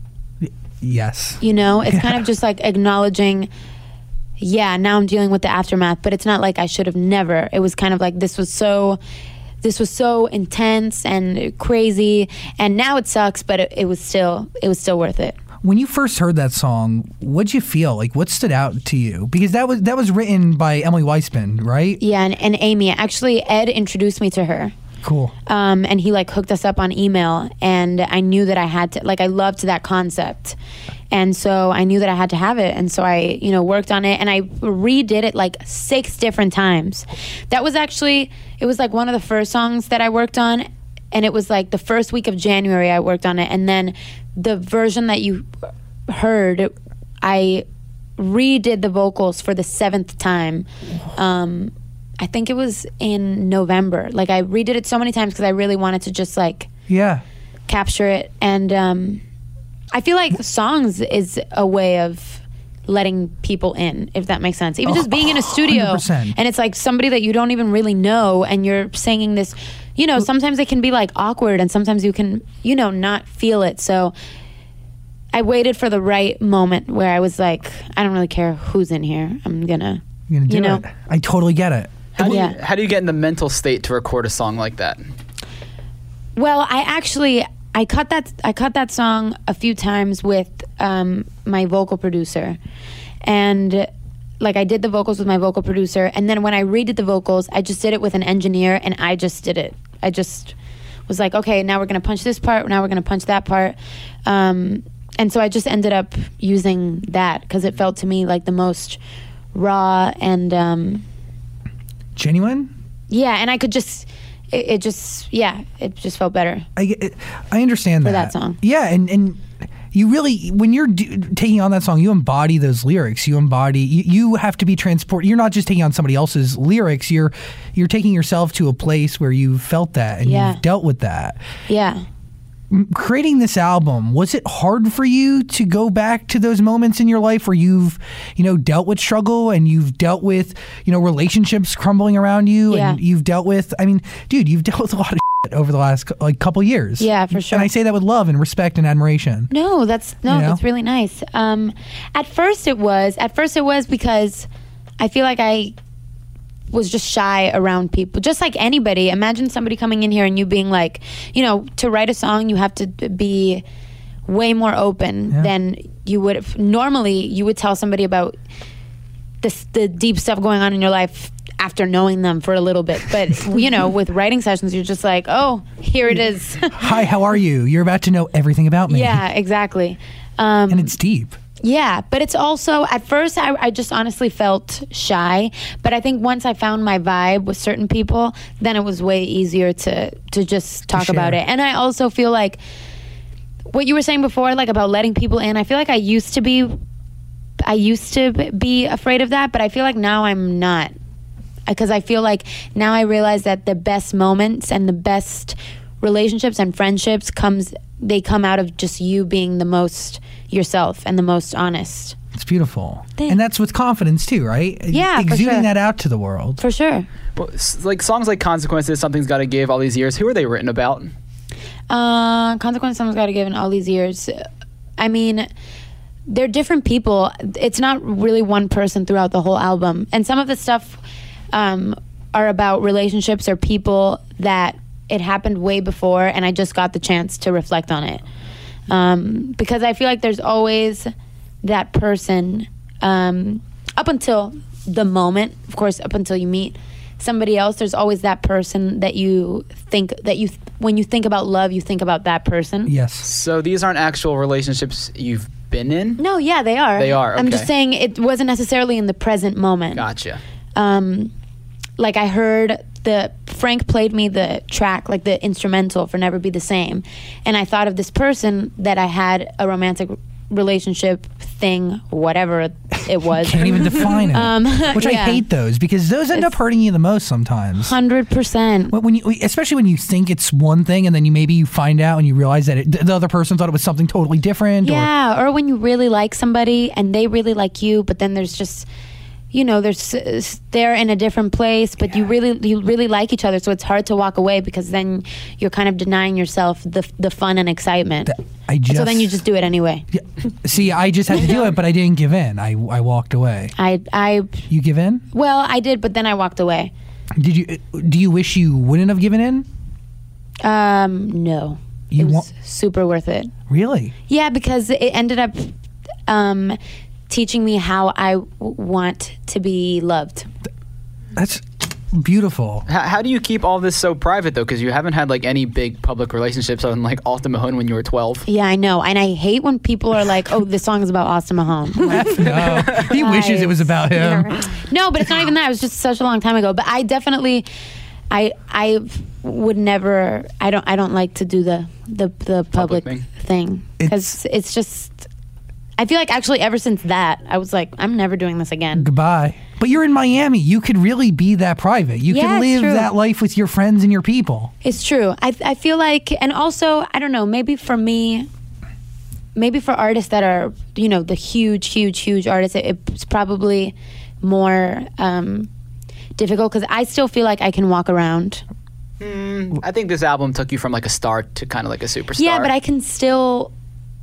Yes. You know, it's kind of just like acknowledging, yeah, now I'm dealing with the aftermath, but it's not like I should have never. It was kind of like this was so, this was so intense and crazy, and now it sucks, but it, it was still, it was still worth it. When you first heard that song, what'd you feel? Like, what stood out to you? Because that was that was written by Emily Weisman, right? Yeah, and, and Amy, actually, Ed introduced me to her. Cool. Um, and he like hooked us up on email, and I knew that I had to, like, I loved that concept. And so I knew that I had to have it. And so I, you know, worked on it and I redid it like six different times. That was actually, it was like one of the first songs that I worked on. And it was like the first week of January I worked on it. And then the version that you heard, I redid the vocals for the seventh time. Um, I think it was in November. Like I redid it so many times because I really wanted to just like Yeah. capture it. And um, I feel like songs is a way of letting people in, if that makes sense. Even just being in a studio one hundred percent. and it's like somebody that you don't even really know and you're singing this, you know, sometimes it can be like awkward and sometimes you can, you know, not feel it. So I waited for the right moment where I was like, I don't really care who's in here. I'm gonna, You're gonna do you know. it. I totally get it. How do, you, Yeah. how do you get in the mental state to record a song like that? Well, I actually I cut that I cut that song a few times with um, my vocal producer, and like I did the vocals with my vocal producer, and then when I redid the vocals, I just did it with an engineer, and I just did it. I just was like, okay, now we're gonna punch this part, now we're gonna punch that part, um, and so I just ended up using that because it felt to me like the most raw and um, Genuine? yeah, and I could just. It, it just, yeah, it just felt better. I get- I understand For that. that song. Yeah, and and you really, when you're do, taking on that song, you embody those lyrics. You embody. You, you have to be transported. You're not just taking on somebody else's lyrics. You're you're taking yourself to a place where you felt that and Yeah. you've dealt with that. Yeah. Creating this album, was it hard for you to go back to those moments in your life where you've, you know, dealt with struggle and you've dealt with, you know, relationships crumbling around you Yeah. and you've dealt with, I mean, dude, you've dealt with a lot of shit over the last cou- like couple years. Yeah, for sure. And I say that with love and respect and admiration. No, that's no, You know? that's really nice. Um, at first it was. At first it was because I feel like I was just shy around people. Just like anybody. Imagine somebody coming in here and you being like, you know, to write a song you have to be way more open Yeah. than you would if normally you would tell somebody about the the deep stuff going on in your life after knowing them for a little bit. But you know, with writing sessions you're just like, oh, here it is. Hi, how are you? You're about to know everything about me. Yeah, exactly. Um, And it's deep. yeah, but it's also, at first, I, I just honestly felt shy. But I think once I found my vibe with certain people, then it was way easier to, to just talk share. about it. And I also feel like what you were saying before, like about letting people in, I feel like I used to be, I used to be afraid of that, but I feel like now I'm not. Because I feel like now I realize that the best moments and the best relationships and friendships comes they come out of just you being the most yourself and the most honest. It's beautiful. Thanks. And that's with confidence too, right? Yeah, for Exuding sure. that out to the world. For sure. Well, s- like songs like Consequences, Something's Gotta Give, all these years, who are they written about? Uh, Consequence Someone's Got to Give in all these years. I mean, they're different people. It's not really one person throughout the whole album. And some of the stuff um, are about relationships or people that it happened way before and I just got the chance to reflect on it. Um, because I feel like there's always that person um, up until the moment, of course, up until you meet somebody else, there's always that person that you think that you when you think about love, you think about that person. Yes. So these aren't actual relationships you've been in? No, yeah, they are. They are, I'm just okay. saying it wasn't necessarily in the present moment. Gotcha. Um, like I heard the Frank played me the track, like the instrumental for Never Be the Same, and I thought of this person that I had a romantic relationship thing, whatever it was. Can't even define it. Um, Which I yeah. hate those because those end up It's- hurting you the most sometimes. Hundred percent. When when you, especially when you think it's one thing and then you maybe you find out and you realize that it, the other person thought it was something totally different. Or, Yeah, or when you really like somebody and they really like you, but then there's just, you know, there's uh, they're in a different place, but you really you really like each other, so it's hard to walk away because then you're kind of denying yourself the the fun and excitement. I just, so then you just do it anyway. Yeah. See, I just had to do it, but I didn't give in. I, I walked away. I I You give in? well, I did, but then I walked away. Did you? Do you wish you wouldn't have given in? Um, no, You it was wa- super worth it. Really? Yeah, because it ended up um, teaching me how I w- want to be loved. That's beautiful. How, how do you keep all this so private though? Because you haven't had like any big public relationships on like Austin Mahone when you were twelve. Yeah, I know, and I hate when people are like, "Oh, this song is about Austin Mahone." I'm like, No, he wishes it was about him. no, but it's not even that. It was just such a long time ago. But I definitely, I I would never. I don't. I don't like to do the the the public, Public thing. thing because it's, it's just. I feel like actually ever since that, I was like, I'm never doing this again. Goodbye. But you're in Miami. You could really be that private. You Yeah, can it's live true. that life with your friends and your people. It's true. I I feel like, and also I don't know. Maybe for me, maybe for artists that are you know the huge, huge, huge artists, it, it's probably more um, difficult because I still feel like I can walk around. I think this album took you from like a star to kind of like a superstar. Yeah, but I can still.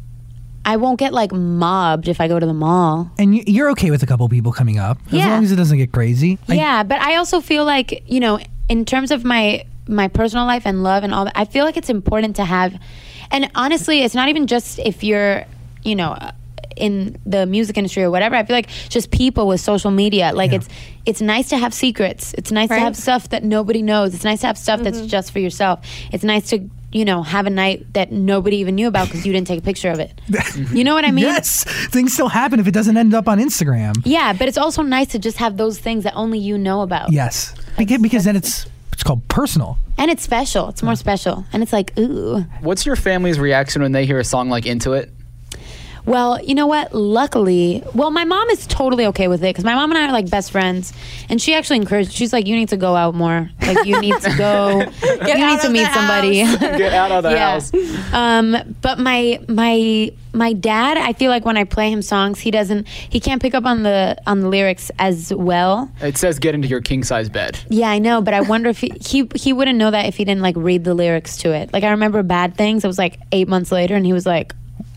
I won't get like mobbed if I go to the mall. And you- you're okay with a couple people coming up as Yeah. long as it doesn't get crazy. I- Yeah, but I also feel like, you know, in terms of my my personal life and love and all that, I feel like it's important to have, and honestly, it's not even just if you're, you know, in the music industry or whatever. I feel like just people with social media, like Yeah. it's it's nice to have secrets. It's nice to Right. have stuff that nobody knows. It's nice to have stuff that's just for yourself. It's nice to, you know, have a night that nobody even knew about because you didn't take a picture of it. You know what I mean? Yes, things still happen if it doesn't end up on Instagram. Yeah, but it's also nice to just have those things that only you know about. Yes, because, because then it's it's called personal. And it's special. It's more special. And it's like, ooh. What's your family's reaction when they hear a song like Into It? Well, you know what? Luckily, well, my mom is totally okay with it because my mom and I are like best friends, and she actually encouraged. She's like, "You need to go out more. Like, you need to go. you need to meet somebody." Get out of the Yeah. house. Um, but my my my dad, I feel like when I play him songs, he doesn't. He can't pick up on the on the lyrics as well. It says get into your king size bed. Yeah, I know, but I wonder if he, he he wouldn't know that if he didn't like read the lyrics to it. Like I remember Bad Things. It was like eight months later, and he was like.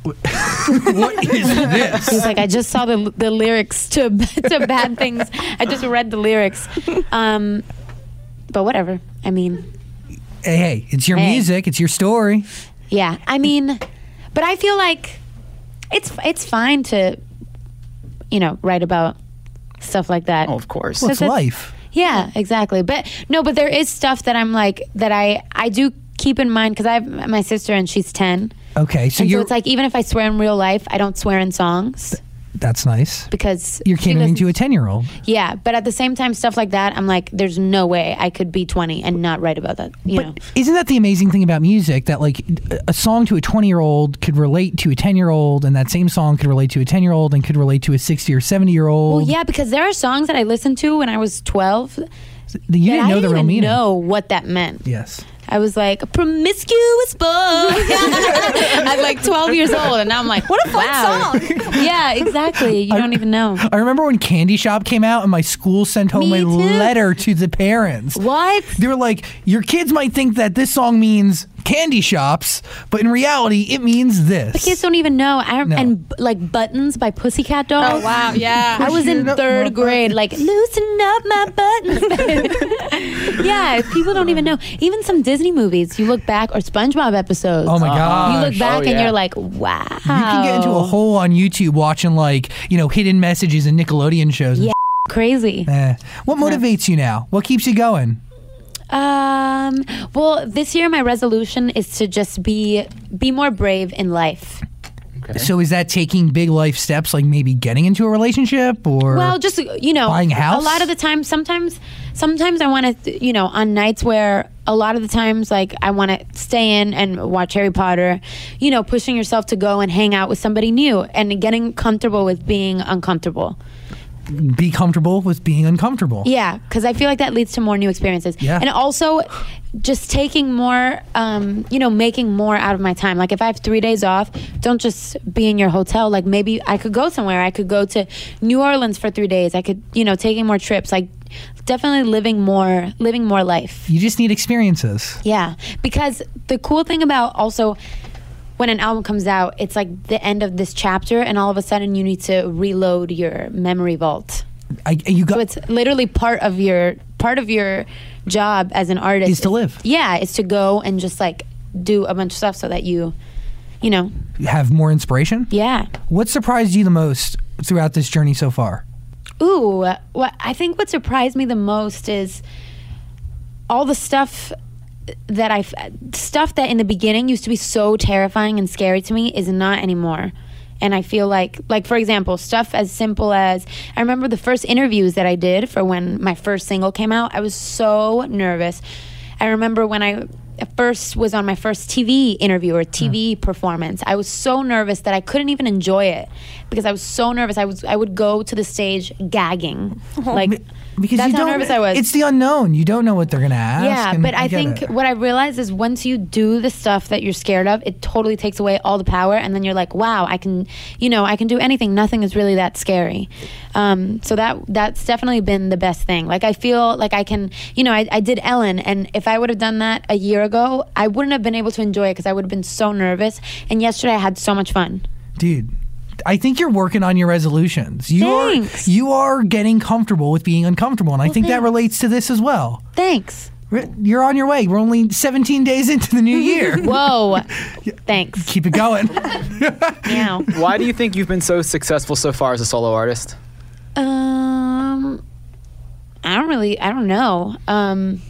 What is this? He's like, I just saw the the lyrics to to Bad Things. I just read the lyrics. Um, but whatever. I mean, Hey, hey, it's your Hey. music. It's your story. yeah. I mean, but I feel like it's it's fine to, you know, write about stuff like that. Oh, of course. Well, it's Because it's- life. Yeah, exactly. But no, but there is stuff that I'm like that I I do keep in mind because I have my sister and she's ten. Okay, so And so you're. it's like even if I swear in real life, I don't swear in songs that's nice. because You're she catering to a listens- ten-year-old. Yeah, but at the same time, stuff like that, I'm like, there's no way I could be twenty and not write about that. You know? But isn't that the amazing thing about music? That like a song to a twenty-year-old could relate to a ten-year-old, and that same song could relate to a ten-year-old, and could relate to a sixty or seventy-year-old. Well, yeah, because there are songs that I listened to when I was twelve. You that didn't I know the didn't real even meaning. know what that meant. Yes. I was like a promiscuous boy at like twelve years old, and now I'm like, what a fun wow. song. Yeah, exactly. You don't even know. I remember when Candy Shop came out, and my school sent home Me a too. letter to the parents. What? They were like, "Your kids might think that this song means candy shops, but in reality, it means this." Kids don't even know. I No. and b- like Buttons by Pussycat Dolls. Oh, wow, yeah. I was in Loosen up third my grade, like loosen up my buttons. Yeah, people don't even know. Even some Disney movies, you look back, or SpongeBob episodes. Oh my Uh-huh. gosh! You look back Oh, and yeah. you're like, wow. You can get into a hole on YouTube watching like you know hidden messages and Nickelodeon shows. and Yeah. Crazy. Eh. What motivates you now? What keeps you going? Um. Well, this year my resolution is to just be be more brave in life. So is that taking big life steps, like maybe getting into a relationship, or Well, just you know, buying a house? A lot of the time, sometimes, sometimes I want to, you know, on nights where a lot of the times, like I want to stay in and watch Harry Potter. You know, pushing yourself to go and hang out with somebody new and getting comfortable with being uncomfortable. be comfortable with being uncomfortable? Yeah, because I feel like that leads to more new experiences. Yeah. And also just taking more, um, you know, making more out of my time. Like if I have three days off, don't just be in your hotel. Like maybe I could go somewhere. I could go to New Orleans for three days. I could, you know, taking more trips. Like definitely living more, living more life. You just need experiences. Yeah. Because the cool thing about also when an album comes out, it's like the end of this chapter, and all of a sudden you need to reload your memory vault. I, you got So it's literally part of your part of your job as an artist Is to live. Yeah, is to go and just like do a bunch of stuff so that you, you know, have more inspiration. yeah. What surprised you the most throughout this journey so far? Ooh, what I think what surprised me the most is all the stuff that I stuff that in the beginning used to be so terrifying and scary to me is not anymore. And I feel like, like for example, stuff as simple as, I remember the first interviews that I did for when my first single came out. I was so nervous. I remember when I first was on my first T V interview or T V mm. performance, I was so nervous that I couldn't even enjoy it because I was so nervous. I was I would go to the stage gagging, like because that's you how don't, nervous I was. It's the unknown. You don't know what they're gonna ask. Yeah, but I, I think it. what I realized is once you do the stuff that you're scared of, it totally takes away all the power, and then you're like, wow, I can, you know, I can do anything. Nothing is really that scary. Um, so that that's definitely been the best thing. Like I feel like I can, you know, I, I did Ellen, and if I would have done that a year ago, I wouldn't have been able to enjoy it because I would have been so nervous. And yesterday I had so much fun. Dude, I think you're working on your resolutions. You Thanks. are you are getting comfortable with being uncomfortable, and I Well, think thanks. that relates to this as well. Thanks. You're on your way. We're only seventeen days into the new year. Whoa. Thanks. Keep it going. Meow. Why do you think you've been so successful so far as a solo artist? Um, I don't really, I don't know. Um,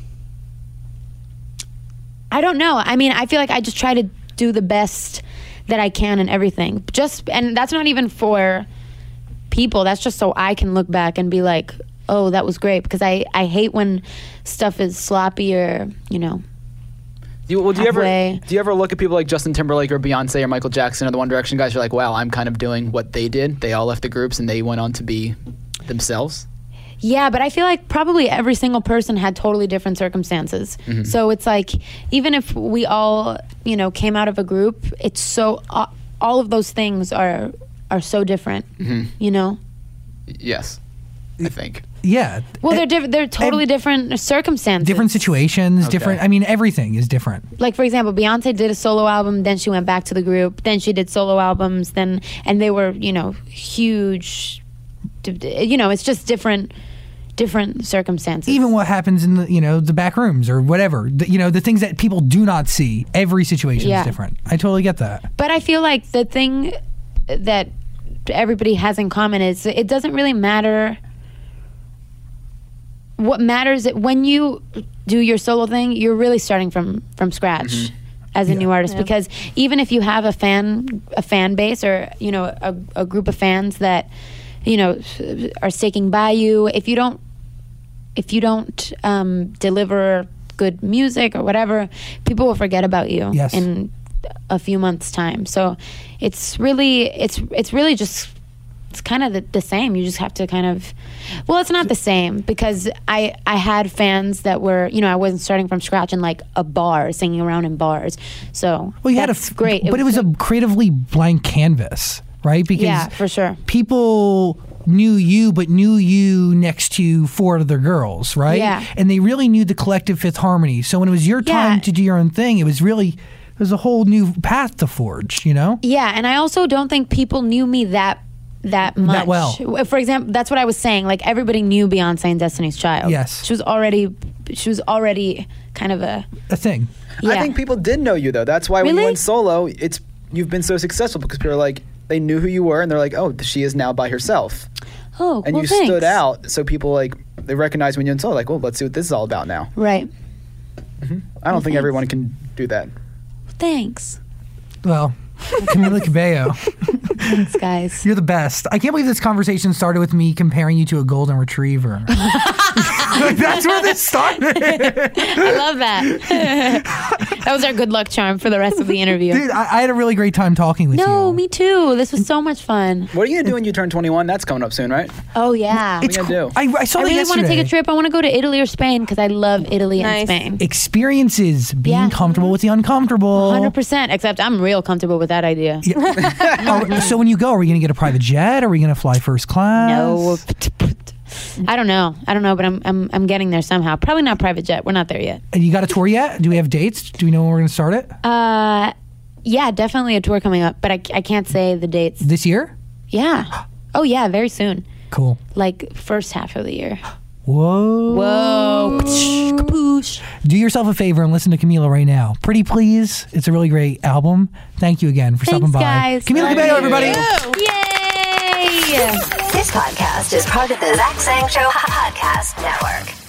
I don't know. I mean, I feel like I just try to do the best that I can in everything. Just, and that's not even for people. That's just so I can look back and be like, oh, that was great. Because I, I hate when stuff is sloppy or, you know. Do you, well, do you ever halfway. do you ever look at people like Justin Timberlake or Beyonce or Michael Jackson or the One Direction guys? You're like, wow, I'm kind of doing what they did. They all left the groups and they went on to be themselves. Yeah, but I feel like probably every single person had totally different circumstances. Mm-hmm. So it's like, even if we all, you know, came out of a group, it's so, uh, all of those things are are so different, mm-hmm. you know? Yes, I think. Yeah. Well, they're diff- they're totally different circumstances. Different situations, Okay. different, I mean, everything is different. Like, for example, Beyonce did a solo album, then she went back to the group, then she did solo albums, then, and they were, you know, huge, you know, it's just different different circumstances. Even what happens in the, you know, the back rooms or whatever, the, you know, the things that people do not see, every situation Yeah. is different. I totally get that. But I feel like the thing that everybody has in common is it doesn't really matter. What matters is when you do your solo thing, you're really starting from from scratch Mm-hmm. as a Yeah. new artist. Yeah. Because even if you have a fan a fan base or you know a, a group of fans that you know are sticking by you, if you don't if you don't um, deliver good music or whatever, people will forget about you Yes. in a few months' time. So it's really it's it's really just it's kind of the, the same. You just have to kind of well, it's not the same because I I had fans that were you know I wasn't starting from scratch in like a bar singing around in bars. So Well, you had a that's f- great, but it was a creatively blank canvas, right? Because yeah for sure. people knew you, but knew you next to four other girls, right? Yeah. And they really knew the collective Fifth Harmony. So when it was your time Yeah. to do your own thing, it was really, it was a whole new path to forge, you know? Yeah, and I also don't think people knew me that that much. That well. For example, that's what I was saying. Like everybody knew Beyonce and Destiny's Child. Yes. she was already she was already kind of a A thing. yeah. I think people did know you though. That's why when Really? you went solo, it's you've been so successful because people are like they knew who you were and they're like, oh, she is now by herself. oh, And well, you thanks. stood out, so people like they recognize when you went solo. Like, well, let's see what this is all about now. Right. I don't think thanks. everyone can do that. Thanks. Well, Camila Cabello, Thanks, guys. you're the best. I can't believe this conversation started with me comparing you to a golden retriever. That's where this started. I love that. That was our good luck charm for the rest of the interview. Dude, I, I had a really great time talking with you. No, me too. This was so much fun. What are you gonna do when you turn twenty-one? That's coming up soon, right? Oh yeah. What are you gonna do? I, I saw I that really want yesterday. to take a trip. I want to go to Italy or Spain because I love Italy Nice. and Spain. Experiences, being Yeah. comfortable with the uncomfortable. one hundred percent. Except I'm real comfortable with that idea. Are- so when you go, are we going to get a private jet? Are we going to fly first class? No. I don't know. I don't know, but I'm I'm I'm getting there somehow. Probably not private jet. We're not there yet. And you got a tour yet? Do we have dates? Do we know when we're going to start it? Uh, yeah, definitely a tour coming up, but I, I can't say the dates. This year? Yeah. Oh yeah, very soon. Cool. Like first half of the year. Whoa. Whoa. Kapoosh. Do yourself a favor and listen to Camila right now. Pretty Please. It's a really great album. Thank you again for stopping Thanks, by. guys. Camila Thank Cabello, you. everybody. Yay! This podcast is part of the Zach Sang Show Podcast Network.